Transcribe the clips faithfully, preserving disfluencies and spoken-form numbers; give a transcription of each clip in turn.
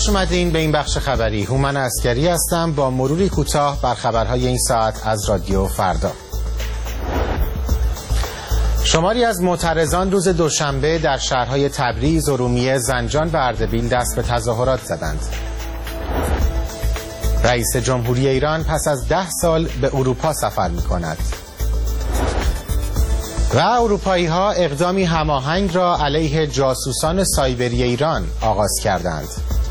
خوش اومدین به این بخش خبری. هومن عسکری هستم با مروری کوتاه بر خبرهای این ساعت از رادیو فردا. شماری از معترضان روز دوشنبه در شهرهای تبریز، ارومیه، زنجان و اردبیل دست به تظاهرات زدند. رئیس جمهوری ایران پس از ده سال به اروپا سفر می‌کند. و اروپایی‌ها اقدامی هماهنگ را علیه جاسوسان سایبری ایران آغاز کردند.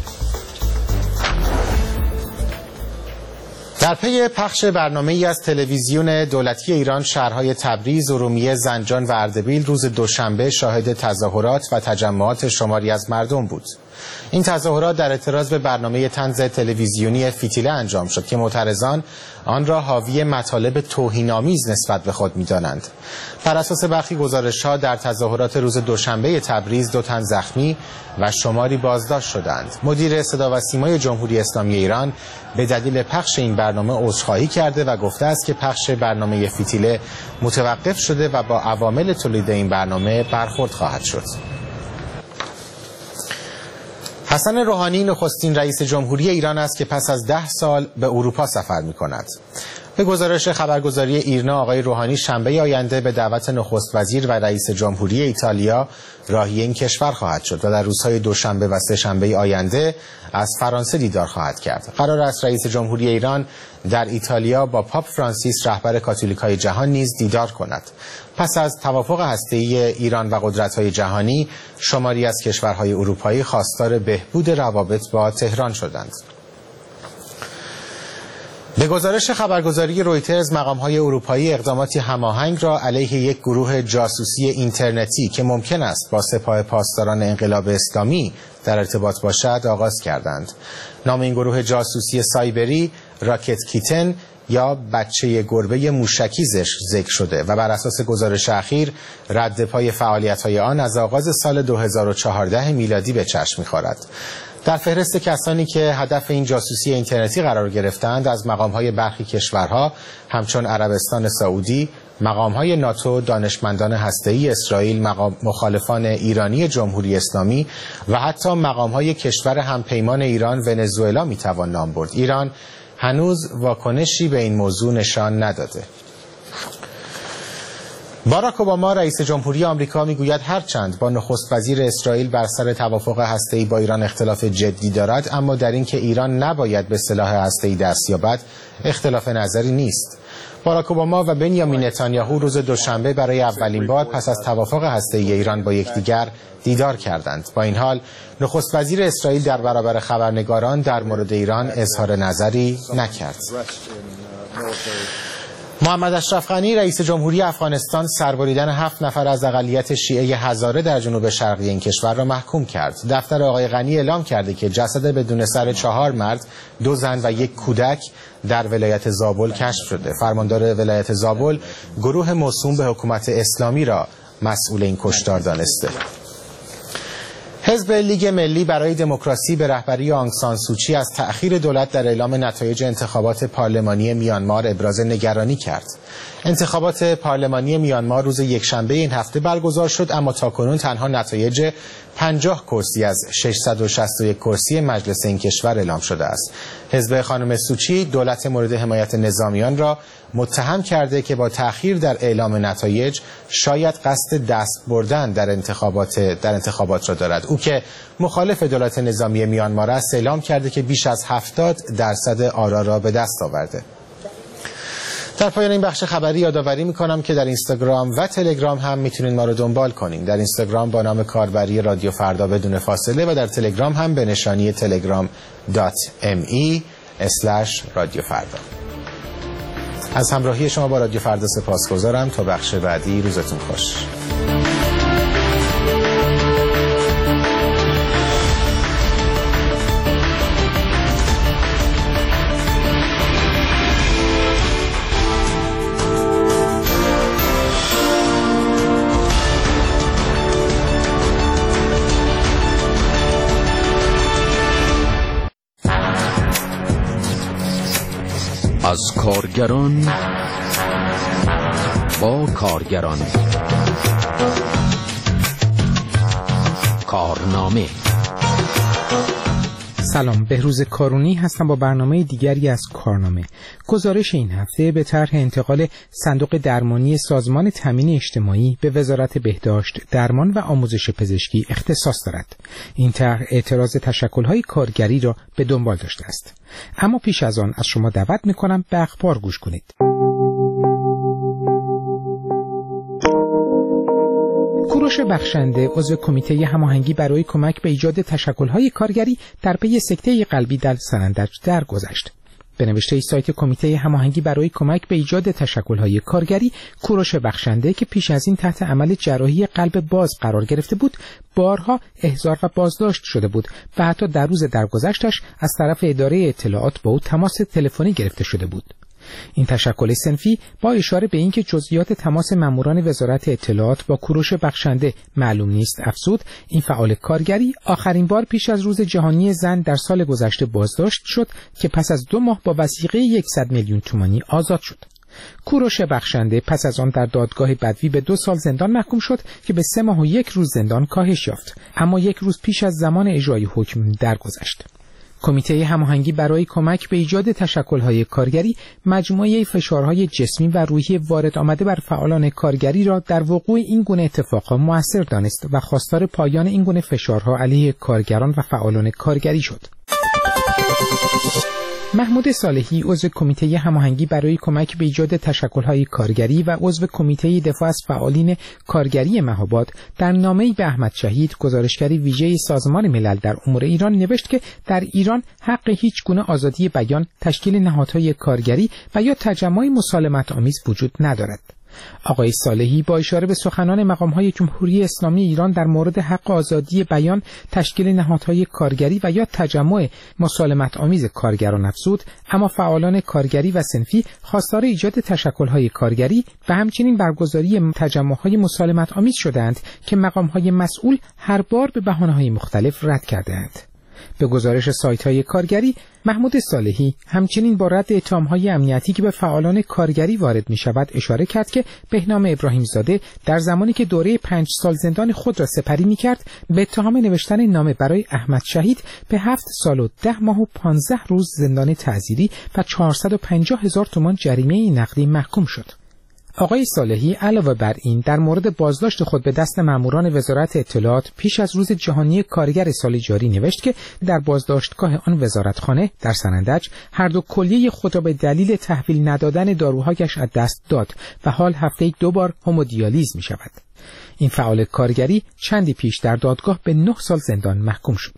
در پی پخش برنامه‌ای از تلویزیون دولتی ایران، شهرهای تبریز، ارومیه، زنجان و اردبیل روز دوشنبه شاهد تظاهرات و تجمعات شماری از مردم بود. این تظاهرات در اعتراض به برنامه طنز تلویزیونی فتیله انجام شد که معترضان آن را حاوی مطالب توهین‌آمیز نسبت به خود می‌دانند. بر اساس برخی گزارش‌ها در تظاهرات روز دوشنبه تبریز دو تن زخمی و شماری بازداشت شدند. مدیر صدا و سیمای جمهوری اسلامی ایران به دلیل پخش این برنامه عذرخواهی کرده و گفته است که پخش برنامه فتیله متوقف شده و با عوامل تولید این برنامه برخورد خواهد شد. حسن روحانی نخستین رئیس جمهوری ایران است که پس از ده سال به اروپا سفر می کند. به گزارش خبرگزاری ایرنا، آقای روحانی شنبه آینده به دعوت نخست وزیر و رئیس جمهوری ایتالیا راهی این کشور خواهد شد و در روزهای دوشنبه و سه شنبه آینده از فرانسه دیدار خواهد کرد. قرار است رئیس جمهوری ایران در ایتالیا با پاپ فرانسیس رهبر کاتولیکای جهان نیز دیدار کند. پس از توافق هسته‌ای ایران و قدرت‌های جهانی، شماری از کشورهای اروپایی خواستار بهبود روابط با تهران شدند. به گزارش خبرگزاری رویترز، مقام‌های اروپایی اقداماتی هماهنگ را علیه یک گروه جاسوسی اینترنتی که ممکن است با سپاه پاسداران انقلاب اسلامی در ارتباط باشد آغاز کردند. نام این گروه جاسوسی سایبری راکت کیتن یا بچه گربه موشکی ذکر شده و بر اساس گزارش اخیر رد پای فعالیت‌های آن از آغاز سال دو هزار و چهارده میلادی به چشم می‌خورد. در فهرست کسانی که هدف این جاسوسی اینترنتی قرار گرفتند از مقام‌های برخی کشورها همچون عربستان سعودی، مقام‌های ناتو، دانشمندان هسته‌ای اسرائیل، مقام مخالفان ایرانی جمهوری اسلامی و حتی مقام‌های کشور همپیمان ایران ونزوئلا می‌توان نام برد. ایران هنوز واکنشی به این موضوع نشان نداده. باراک اوباما رئیس جمهوری آمریکا میگوید هرچند با نخست وزیر اسرائیل بر سر توافق هسته‌ای با ایران اختلاف جدی دارد، اما در اینکه ایران نباید به سلاح هسته‌ای دست یابد اختلاف نظری نیست. باراک اوباما و بنیامین نتانیاهو روز دوشنبه برای اولین بار پس از توافق هسته‌ای ایران با یکدیگر دیدار کردند. با این حال نخست وزیر اسرائیل در برابر خبرنگاران در مورد ایران اظهار نظری نکرد. محمد اشرف غنی رئیس جمهوری افغانستان سربریدن هفت نفر از اقلیت شیعه هزاره در جنوب شرقی این کشور را محکوم کرد. دفتر آقای غنی اعلام کرده که جسد بدون سر چهار مرد، دو زن و یک کودک در ولایت زابل کشف شده. فرماندار ولایت زابل گروه موسوم به حکومت اسلامی را مسئول این کشتار دانسته. حزب لیگ ملی برای دموکراسی به رهبری آنگ سان سوچی از تأخیر دولت در اعلام نتایج انتخابات پارلمانی میانمار ابراز نگرانی کرد. انتخابات پارلمانی میانمار روز یکشنبه این هفته برگزار شد، اما تاکنون تنها نتایج پنجاه کرسی از ششصد و شصت و یک کرسی مجلس این کشور اعلام شده است. حزب خانم سوچی دولت مورد حمایت نظامیان را متهم کرده که با تأخیر در اعلام نتایج شاید قصد دست بردن در انتخابات در انتخابات را دارد. او که مخالف دولت نظامی میانمار است اعلام کرده که بیش از هفتاد درصد آرا را به دست آورده. در پایان این بخش خبری یادآوری می‌کنم که در اینستاگرام و تلگرام هم میتونید ما رو دنبال کنین. در اینستاگرام با نام کاربری رادیو فردا بدون فاصله و در تلگرام هم به نشانی تلگرام دات ام ای اسلش رادیو فردا. از همراهی شما با رادیو فردا سپاسگزارم. تا بخش بعدی روزتون خوش. از کارگران با کارگران، کارنامه سلام، بهروز کارونی هستم با برنامه دیگری از کارنامه. گزارش این هفته به طرح انتقال صندوق درمانی سازمان تامین اجتماعی به وزارت بهداشت، درمان و آموزش پزشکی اختصاص دارد. این طرح اعتراض تشکل‌های کارگری را به دنبال داشته است. اما پیش از آن از شما دعوت می‌کنم به اخبار گوش کنید. کوروش بخشنده، عضو کمیته هماهنگی برای کمک به ایجاد تشکل‌های کارگری در پی سکته قلبی در سنندج درگذشت. به نوشته سایت کمیته هماهنگی برای کمک به ایجاد تشکل‌های کارگری، کوروش بخشنده که پیش از این تحت عمل جراحی قلب باز قرار گرفته بود، بارها احضار و بازداشت شده بود و حتی در روز درگذشتش از طرف اداره اطلاعات با او تماس تلفنی گرفته شده بود. این تشکل صنفی با اشاره به اینکه جزئیات تماس ماموران وزارت اطلاعات با کوروش بخشنده معلوم نیست، افزود این فعال کارگری آخرین بار پیش از روز جهانی زن در سال گذشته بازداشت شد که پس از دو ماه با وثیقه صد میلیون تومانی آزاد شد. کوروش بخشنده پس از آن در دادگاه بدوی به دو سال زندان محکوم شد که به سه ماه و یک روز زندان کاهش یافت، اما یک روز پیش از زمان اجرای حکم درگذشت. کمیته هماهنگی برای کمک به ایجاد تشکل‌های کارگری مجموعه فشارهای جسمی و روحی وارد آمده بر فعالان کارگری را در وقوع این گونه اتفاقات مؤثر دانست و خواستار پایان این گونه فشارها علیه کارگران و فعالان کارگری شد. محمود صالحی، عضو کمیته هماهنگی برای کمک به ایجاد تشکل‌های کارگری و عضو کمیته دفاع از فعالین کارگری مهاباد، در نامه‌ای به احمد شهید، گزارشگری ویژه سازمان ملل در امور ایران، نوشت که در ایران حق هیچ گونه آزادی بیان، تشکیل نهادهای کارگری و یا تجمع مسالمت‌آمیز وجود ندارد. آقای صالحی با اشاره به سخنان مقام‌های جمهوری اسلامی ایران در مورد حق آزادی بیان، تشکیل نهادهای کارگری و یا تجمع مسالمت‌آمیز کارگران افزود، اما فعالان کارگری و صنفی خواستار ایجاد تشکل‌های کارگری و همچنین برگزاری تجمع‌های مسالمت‌آمیز شدند که مقام‌های مسئول هر بار به بهانه‌های مختلف رد کردند. به گزارش سایت‌های کارگری، محمود صالحی همچنین با رد اتهام‌های امنیتی که به فعالان کارگری وارد می‌شود اشاره کرد که بهنام ابراهیم زاده در زمانی که دوره پنج سال زندان خود را سپری می‌کرد، به اتهام نوشتن نامه برای احمد شهید به هفت سال و ده ماه و پانزده روز زندان تعزیری و چهارصد و پنجاه هزار تومان جریمه نقدی محکوم شد. آقای صالحی علاوه بر این در مورد بازداشت خود به دست ماموران وزارت اطلاعات پیش از روز جهانی کارگر سال جاری نوشت که در بازداشتگاه آن وزارتخانه در سنندج هر دو کلیه خود را به دلیل تحویل ندادن داروهایش از دست داد و حال هفته‌ای دو بار همودیالیز می شود. این فعال کارگری چندی پیش در دادگاه به نه سال زندان محکوم شد.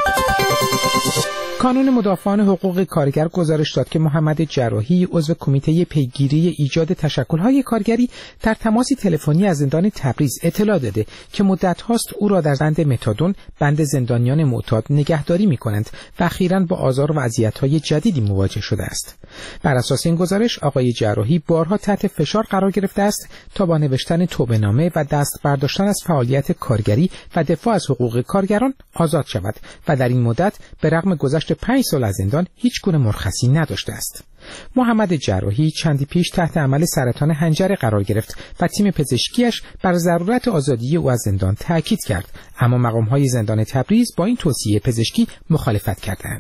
کانون مدافعان حقوق کارگر گزارش داد که محمد جراحی، عضو کمیته پیگیری ایجاد تشکل‌های کارگری، در تماسی تلفنی از زندان تبریز اطلاع داده که مدت هاست او را در بند متادون، بند زندانیان معتاد، نگهداری می‌کنند و اخیراً با آزار و اذیت‌های جدیدی مواجه شده است. بر اساس این گزارش، آقای جراحی بارها تحت فشار قرار گرفته است تا با نوشتن توبه‌نامه و دست برداشتن از فعالیت کارگری و دفاع از حقوق کارگران آزاد شود و در این مدت به رغم گذشت پنج سال از زندان هیچ گونه مرخصی نداشته است. محمد جراحی چندی پیش تحت عمل سرطان حنجره قرار گرفت و تیم پزشکیش بر ضرورت آزادی او از زندان تاکید کرد، اما مقام‌های زندان تبریز با این توصیه پزشکی مخالفت کردند.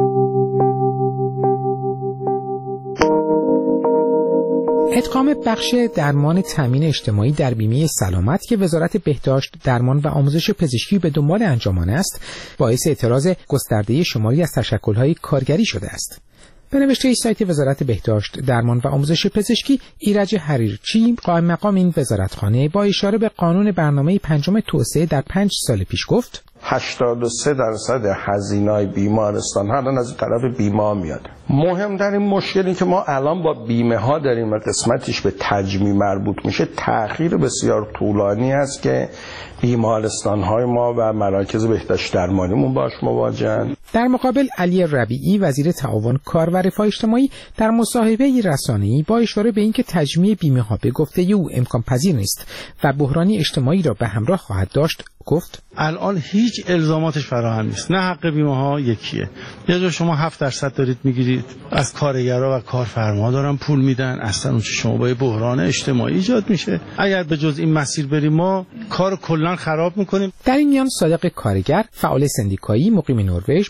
ادغام بخش درمان تامین اجتماعی در بیمه سلامت که وزارت بهداشت، درمان و آموزش پزشکی به دنبال انجام آن است، باعث اعتراض گسترده شماری از تشکل‌های کارگری شده است. به نوشته سایت وزارت بهداشت، درمان و آموزش پزشکی، ایرج حریرچی، قائم مقام این وزارتخانه، با اشاره به قانون برنامه پنجم توسعه در پنج سال پیش گفت: هشتاد و سه درصد هزینه‌های بیمارستان الان از طرف بیمه میاد. مهمترین مشکلی که ما الان با بیمه ها داریم و قسمتش به تجمیع مربوط میشه، تأخیر بسیار طولانی است که بیمارستان های ما و مراکز بهداشت درمانیمون باش مواجهن. در مقابل علی ربیعی، وزیر تعاون کار و رفاه اجتماعی، در مصاحبه رسانه‌ای با اشاره به اینکه تجمیع بیمه ها به گفته او امکان پذیر نیست و بحرانی اجتماعی را به همراه خواهد داشت، گفت: الان هیچ الزاماتش فراهم نیست. نه حق بیمه ها یکیه. یه جا شما هفت درصد دارید میگیرید از کارگرها و کارفرما دارن پول میدن، اصلا اون چه شما با بحران اجتماعی ایجاد میشه. اگر به جز این مسیر بریم ما کار کلا خراب میکنیم. در این میان صادق کارگر، فعال سندیکایی مقیم نروژ، به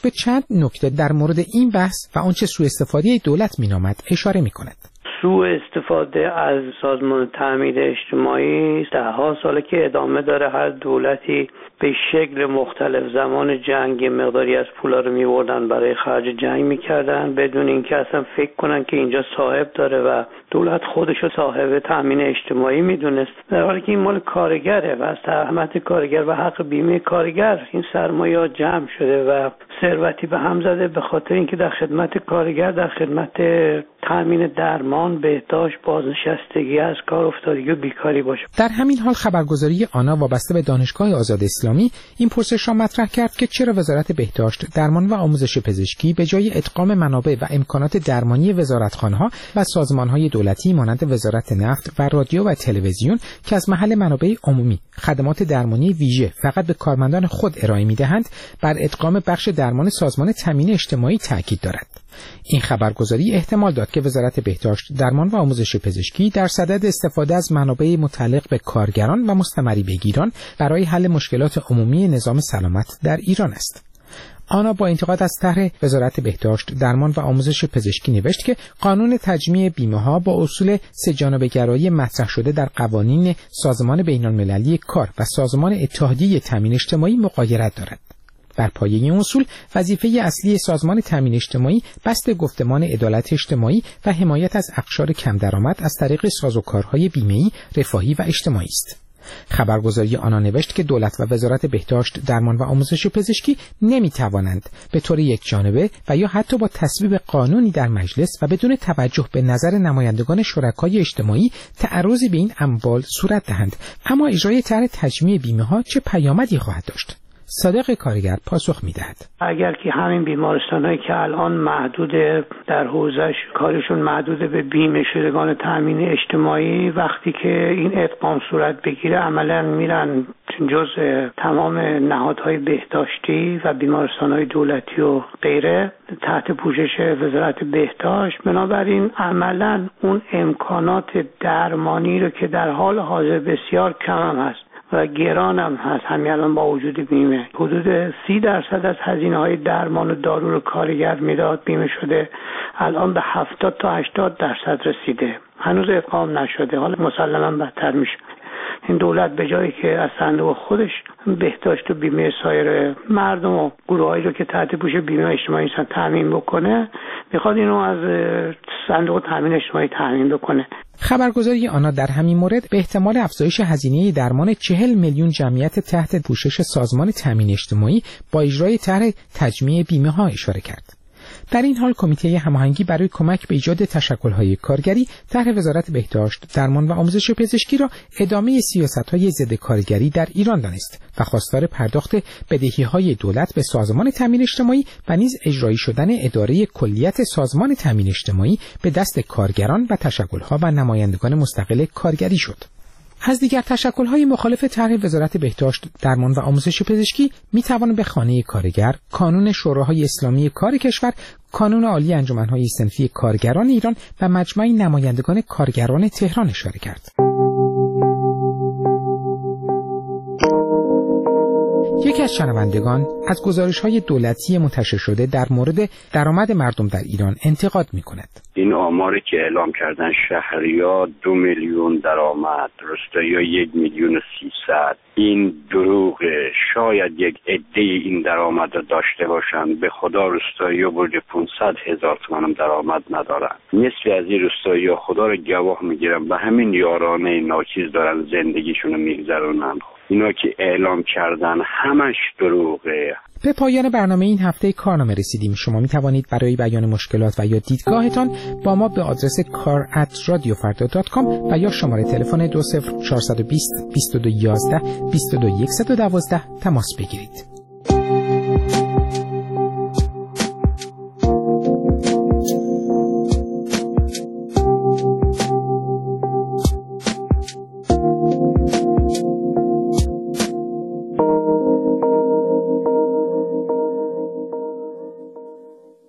به چند نکته در مورد این بحث و آنچه سوء استفاده دولت مینامد اشاره می‌کند. سوء استفاده از سازمان تامین اجتماعی ده ها ساله که ادامه داره. هر دولتی به شکل مختلف زمان جنگ مقداری از پولا رو می‌بردن برای خرج جنگ می‌کردن بدون اینکه اصلا فکر کنن که اینجا صاحب داره و دولت خودشو صاحب تامین اجتماعی میدونست، در حالی که این مال کارگره و از تهمت کارگر و حق بیمه کارگر این سرمایه جمع شده و ثروتی به هم زده به خاطر اینکه در خدمت کارگر، در خدمت تامین درمان، بهداشت، بازنشستگی از کار افتادگی و بیکاری باشه. در همین حال خبرگزاری آنا وابسته به دانشگاه آزاد اسلامی این پرسش را مطرح کرد که چرا وزارت بهداشت، درمان و آموزش پزشکی به جای ادغام منابع و امکانات درمانی وزارتخانه‌ها و سازمان‌های دولتی مانند وزارت نفت و رادیو و تلویزیون که از محل منابع عمومی خدمات درمانی ویژه فقط به کارمندان خود ارائه می‌دهند، بر ادغام بخش درمان سازمان تامین اجتماعی تاکید دارد. این خبرگزاری احتمال داد که وزارت بهداشت، درمان و آموزش پزشکی در صدد استفاده از منابع متعلق به کارگران و مستمری بگیران برای حل مشکلات عمومی نظام سلامت در ایران است. آنا با انتقاد از طرح وزارت بهداشت، درمان و آموزش پزشکی نوشت که قانون تجمیع بیمه‌ها با اصول سه‌جانبه‌گرایی مطرح شده در قوانین سازمان بین‌المللی کار و سازمان اتحادیه تامین اجتماعی مغایرت دارد. بر پایه این اصول وظیفه اصلی سازمان تامین اجتماعی بسط گفتمان عدالت اجتماعی و حمایت از اقشار کم درآمد از طریق سازوکارهای بیمه‌ای، رفاهی و اجتماعی است. خبرگزاری آنا نوشت که دولت و وزارت بهداشت، درمان و آموزش پزشکی نمی‌توانند به طور یکجانبه و یا حتی با تصویب قانونی در مجلس و بدون توجه به نظر نمایندگان شرکای اجتماعی تعرضی به این اموال صورت دهند. اما اجرای طرح تجمیع بیمه‌ها چه پیامدی خواهد داشت؟ صادق کارگر پاسخ میدهد. اگر که همین بیمارستان‌هایی که الان محدود در حوزش کارشون محدود به بیمه شدگان تامین اجتماعی، وقتی که این ادغام صورت بگیره عملاً میرن جزء تمام نهادهای بهداشتی و بیمارستان‌های دولتی و غیره تحت پوشش وزارت بهداشت. بنابراین عملاً اون امکانات درمانی رو که در حال حاضر بسیار کم هم هست و گران هم هست، همین الان با وجود بیمه حدود سی درصد از هزینه های درمان و دارو رو کارگر میداد بیمه شده، الان به هفتاد تا هشتاد درصد رسیده، هنوز ادغام نشده، حالا مسلما بدتر میشه. این دولت به جایی که از صندوق خودش بهداشت و بیمه سایر مردم و گروهایی رو که تحت پوش بیمه اجتماعی هستن تامین بکنه، میخواد اینو از صندوق تامین اجتماعی تامین بکنه. خبرگزاری آنا در همین مورد به احتمال افزایش هزینه درمان چهل میلیون جمعیت تحت پوشش سازمان تامین اجتماعی با اجرای طرح تجمیع بیمه ها اشاره کرد. در این حال کمیته هماهنگی برای کمک به ایجاد تشکل‌های کارگری طرح وزارت بهداشت، درمان و آموزش پزشکی را ادامه سیاست‌های ضد کارگری در ایران دانست و خواستار پرداخت بدهی‌های دولت به سازمان تامین اجتماعی و نیز اجرایی شدن اداره کلیت سازمان تامین اجتماعی به دست کارگران و تشکل‌ها و نمایندگان مستقل کارگری شد. از دیگر تشکل‌های مخالف طرح وزارت بهداشت، درمان و آموزش پزشکی می‌توان به خانه کارگر، کانون شوراهای اسلامی کار کشور، کانون عالی انجمن‌های صنفی کارگران ایران و مجمع نمایندگان کارگران تهران اشاره کرد. یکی از شنوندگان از گزارش‌های دولتی منتشر شده در مورد درآمد مردم در ایران انتقاد می‌کند. این آماری که اعلام کردن شهری‌ها دو میلیون درآمد، روستایی‌ها یک میلیون و سیصد، این دروغه. شاید یک عده این درآمد را داشته باشند. به خدا روستایی‌ها برج پانصد هزار تومان هم درآمد ندارن. نصفی از این روستایی‌ها خدا را گواه می‌گیرن به همین یارانه ناچیز دارن زندگیشون رو می‌گذرونن. اینا که اعلام کردن همش دروغه. به پایان برنامه این هفته کارنامه رسیدیم. شما می توانید برای بیان مشکلات و یا دیدگاهتان با ما به آدرس کار ات رادیو فردا دات کام و یا شماره تلفن دو صفر چهار دو صفر بیست بیست و دو یازده بیست و دو صد و دوازده تماس بگیرید.